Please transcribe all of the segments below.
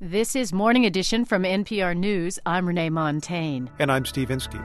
This is Morning Edition from NPR News. I'm Renee Montaigne. And I'm Steve Inskeep.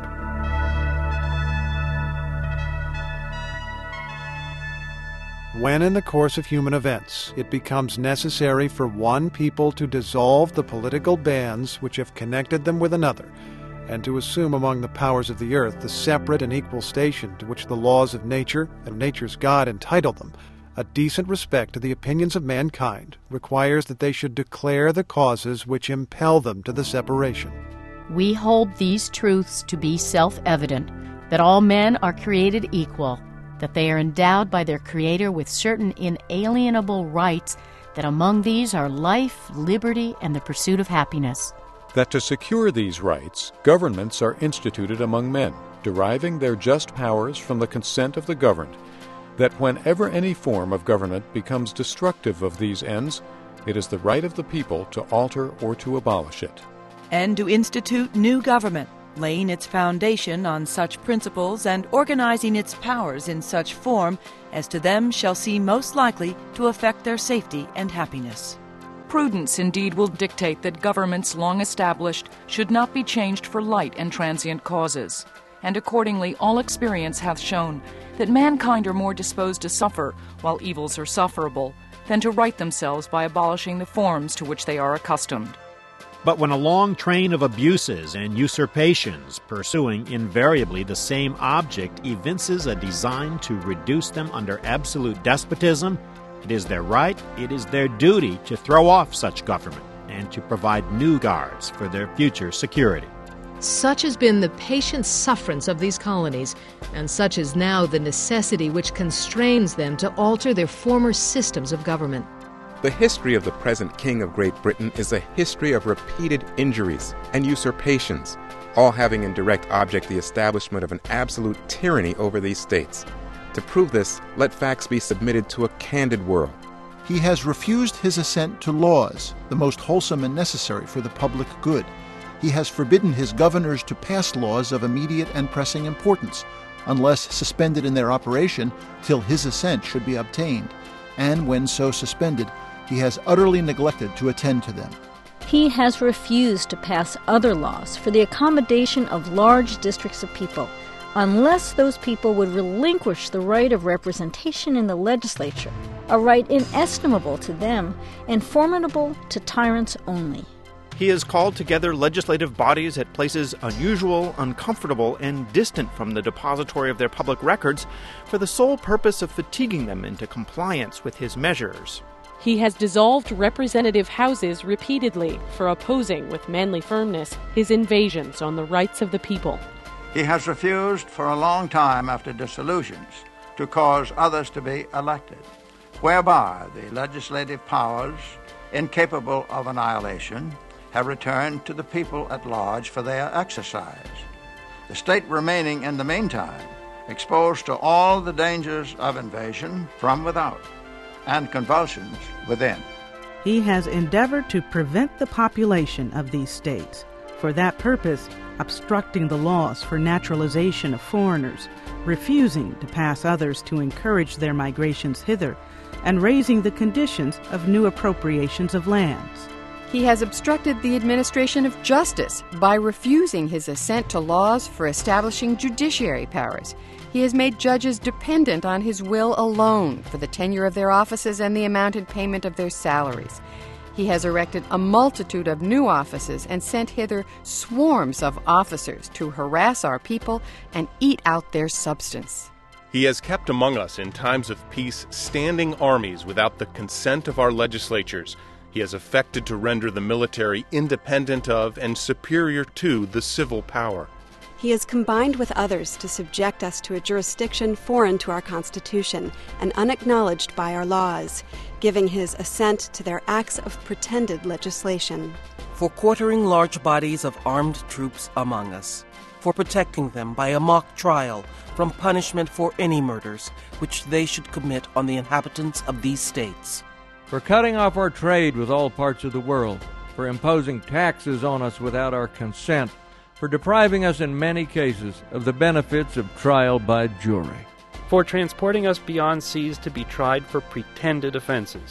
When in the course of human events it becomes necessary for one people to dissolve the political bands which have connected them with another, and to assume among the powers of the earth the separate and equal station to which the laws of nature and nature's God entitle them, a decent respect to the opinions of mankind requires that they should declare the causes which impel them to the separation. We hold these truths to be self-evident, that all men are created equal, that they are endowed by their Creator with certain inalienable rights, that among these are life, liberty, and the pursuit of happiness. That to secure these rights, governments are instituted among men, deriving their just powers from the consent of the governed, that whenever any form of government becomes destructive of these ends, it is the right of the people to alter or to abolish it. And to institute new government, laying its foundation on such principles and organizing its powers in such form as to them shall seem most likely to affect their safety and happiness. Prudence indeed will dictate that governments long established should not be changed for light and transient causes. And accordingly all experience hath shown that mankind are more disposed to suffer while evils are sufferable than to right themselves by abolishing the forms to which they are accustomed. But when a long train of abuses and usurpations pursuing invariably the same object evinces a design to reduce them under absolute despotism, it is their right, it is their duty to throw off such government and to provide new guards for their future security. Such has been the patient sufferance of these colonies, and such is now the necessity which constrains them to alter their former systems of government. The history of the present King of Great Britain is a history of repeated injuries and usurpations, all having in direct object the establishment of an absolute tyranny over these states. To prove this, let facts be submitted to a candid world. He has refused his assent to laws, the most wholesome and necessary for the public good. He has forbidden his governors to pass laws of immediate and pressing importance, unless suspended in their operation till his assent should be obtained, and when so suspended, he has utterly neglected to attend to them. He has refused to pass other laws for the accommodation of large districts of people, unless those people would relinquish the right of representation in the legislature, a right inestimable to them and formidable to tyrants only. He has called together legislative bodies at places unusual, uncomfortable, and distant from the depository of their public records for the sole purpose of fatiguing them into compliance with his measures. He has dissolved representative houses repeatedly for opposing with manly firmness his invasions on the rights of the people. He has refused for a long time after dissolutions to cause others to be elected, whereby the legislative powers, incapable of annihilation, have returned to the people at large for their exercise, the state remaining in the meantime exposed to all the dangers of invasion from without and convulsions within. He has endeavored to prevent the population of these states, for that purpose obstructing the laws for naturalization of foreigners, refusing to pass others to encourage their migrations hither, and raising the conditions of new appropriations of lands. He has obstructed the administration of justice by refusing his assent to laws for establishing judiciary powers. He has made judges dependent on his will alone for the tenure of their offices and the amount in payment of their salaries. He has erected a multitude of new offices and sent hither swarms of officers to harass our people and eat out their substance. He has kept among us in times of peace standing armies without the consent of our legislatures. He has affected to render the military independent of and superior to the civil power. He has combined with others to subject us to a jurisdiction foreign to our Constitution and unacknowledged by our laws, giving his assent to their acts of pretended legislation. For quartering large bodies of armed troops among us, for protecting them by a mock trial from punishment for any murders which they should commit on the inhabitants of these states. For cutting off our trade with all parts of the world, for imposing taxes on us without our consent, for depriving us in many cases of the benefits of trial by jury. For transporting us beyond seas to be tried for pretended offenses,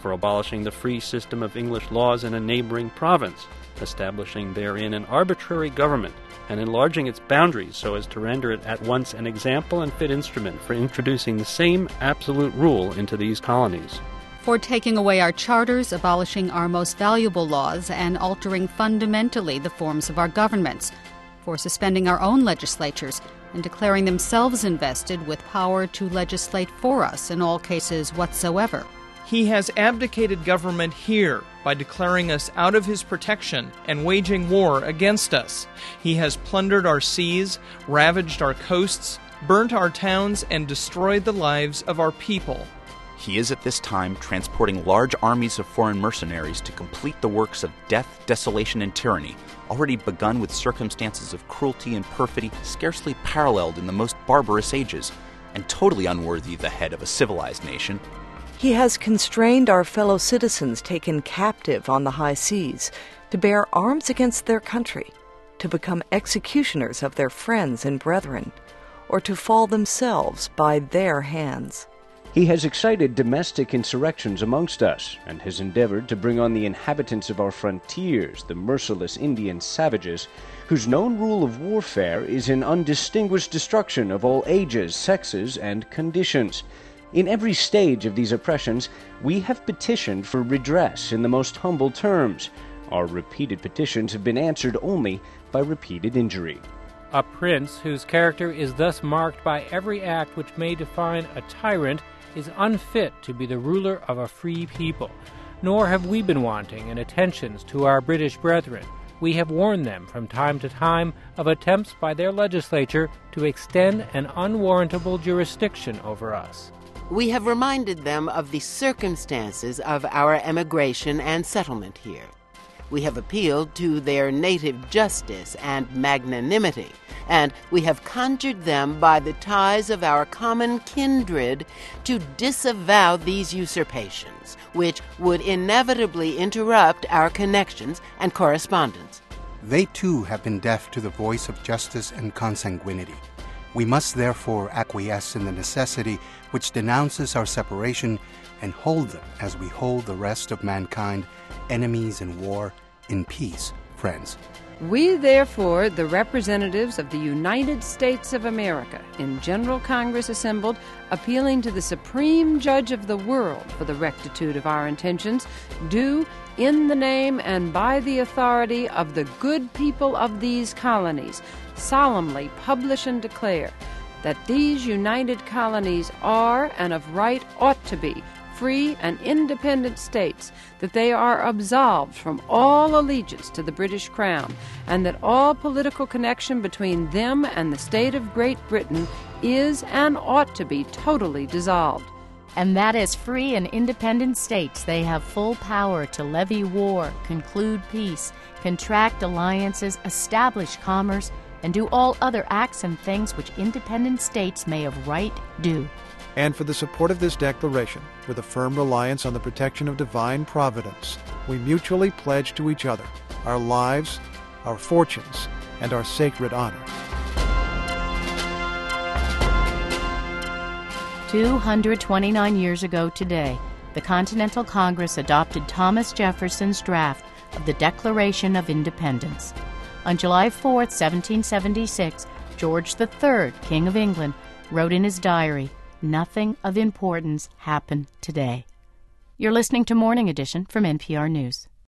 for abolishing the free system of English laws in a neighboring province, establishing therein an arbitrary government, and enlarging its boundaries so as to render it at once an example and fit instrument for introducing the same absolute rule into these colonies. For taking away our charters, abolishing our most valuable laws, and altering fundamentally the forms of our governments. For suspending our own legislatures and declaring themselves invested with power to legislate for us in all cases whatsoever. He has abdicated government here by declaring us out of his protection and waging war against us. He has plundered our seas, ravaged our coasts, burnt our towns, and destroyed the lives of our people. He is at this time transporting large armies of foreign mercenaries to complete the works of death, desolation, and tyranny, already begun with circumstances of cruelty and perfidy scarcely paralleled in the most barbarous ages, and totally unworthy the head of a civilized nation. He has constrained our fellow citizens taken captive on the high seas to bear arms against their country, to become executioners of their friends and brethren, or to fall themselves by their hands. He has excited domestic insurrections amongst us, and has endeavored to bring on the inhabitants of our frontiers the merciless Indian savages, whose known rule of warfare is an undistinguished destruction of all ages, sexes, and conditions. In every stage of these oppressions, we have petitioned for redress in the most humble terms. Our repeated petitions have been answered only by repeated injury. A prince whose character is thus marked by every act which may define a tyrant is unfit to be the ruler of a free people. Nor have we been wanting in attentions to our British brethren. We have warned them from time to time of attempts by their legislature to extend an unwarrantable jurisdiction over us. We have reminded them of the circumstances of our emigration and settlement here. We have appealed to their native justice and magnanimity, and we have conjured them by the ties of our common kindred to disavow these usurpations, which would inevitably interrupt our connections and correspondence. They too have been deaf to the voice of justice and consanguinity. We must therefore acquiesce in the necessity which denounces our separation and hold them as we hold the rest of mankind, enemies in war, in peace, friends. We, therefore, the representatives of the United States of America, in General Congress assembled, appealing to the Supreme Judge of the world for the rectitude of our intentions, do, in the name and by the authority of the good people of these colonies, solemnly publish and declare that these united colonies are, and of right ought to be, free and independent states, that they are absolved from all allegiance to the British Crown, and that all political connection between them and the state of Great Britain is and ought to be totally dissolved. And that as free and independent states they have full power to levy war, conclude peace, contract alliances, establish commerce, and do all other acts and things which independent states may of right do. And for the support of this declaration, with a firm reliance on the protection of divine providence, we mutually pledge to each other our lives, our fortunes, and our sacred honor. 229 years ago today, the Continental Congress adopted Thomas Jefferson's draft of the Declaration of Independence. On July 4, 1776, George III, King of England, wrote in his diary, "Nothing of importance happened today." You're listening to Morning Edition from NPR News.